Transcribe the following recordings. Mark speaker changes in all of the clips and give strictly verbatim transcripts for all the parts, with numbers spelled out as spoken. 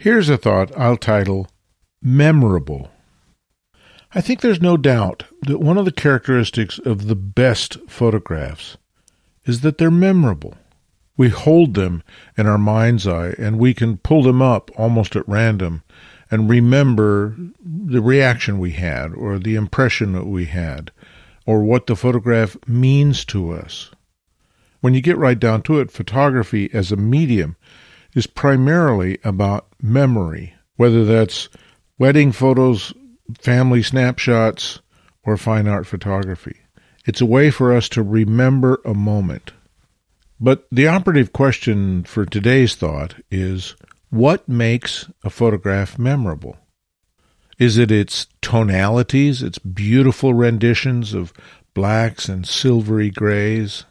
Speaker 1: Here's a thought I'll title Memorable. I think there's no doubt that one of the characteristics of the best photographs is that they're memorable. We hold them in our mind's eye, and we can pull them up almost at random and remember the reaction we had, or the impression that we had, or what the photograph means to us. When you get right down to it, photography as a medium is primarily about memory, whether that's wedding photos, family snapshots, or fine art photography. It's a way for us to remember a moment. But the operative question for today's thought is, what makes a photograph memorable? Is it its tonalities, its beautiful renditions of blacks and silvery grays?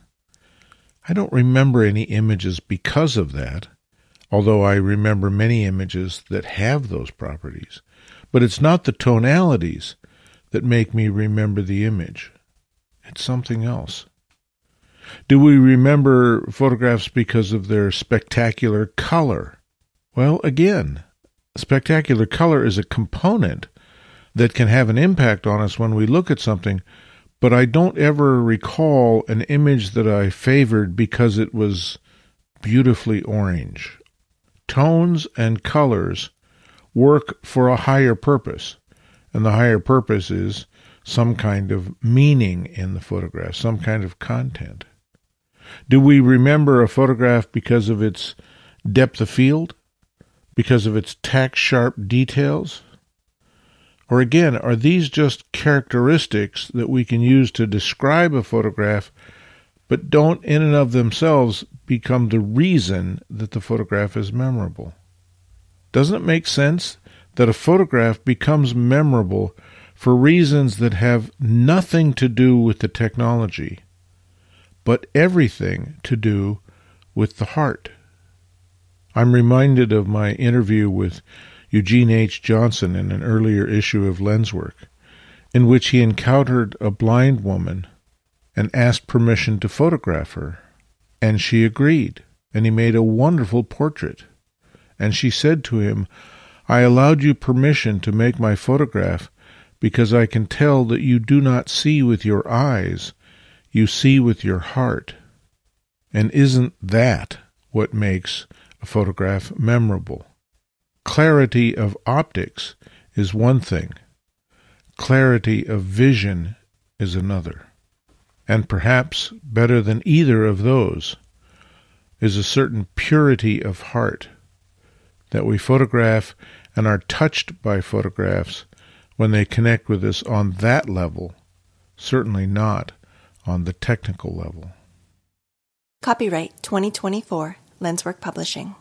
Speaker 1: I don't remember any images because of that, although I remember many images that have those properties. But it's not the tonalities that make me remember the image. It's something else. Do we remember photographs because of their spectacular color? Well, again, spectacular color is a component that can have an impact on us when we look at something, but I don't ever recall an image that I favored because it was beautifully orange. Tones and colors work for a higher purpose, and the higher purpose is some kind of meaning in the photograph, some kind of content. Do we remember a photograph because of its depth of field, because of its tack-sharp details? Or again, are these just characteristics that we can use to describe a photograph, but don't in and of themselves become the reason that the photograph is memorable? Doesn't it make sense that a photograph becomes memorable for reasons that have nothing to do with the technology, but everything to do with the heart? I'm reminded of my interview with Eugene H. Johnson in an earlier issue of Lenswork, in which he encountered a blind woman and asked permission to photograph her. And she agreed, and he made a wonderful portrait. And she said to him, "I allowed you permission to make my photograph because I can tell that you do not see with your eyes, you see with your heart." And isn't that what makes a photograph memorable? Clarity of optics is one thing. Clarity of vision is another. And perhaps better than either of those is a certain purity of heart, that we photograph and are touched by photographs when they connect with us on that level, certainly not on the technical level.
Speaker 2: Copyright twenty twenty-four, Lenswork Publishing.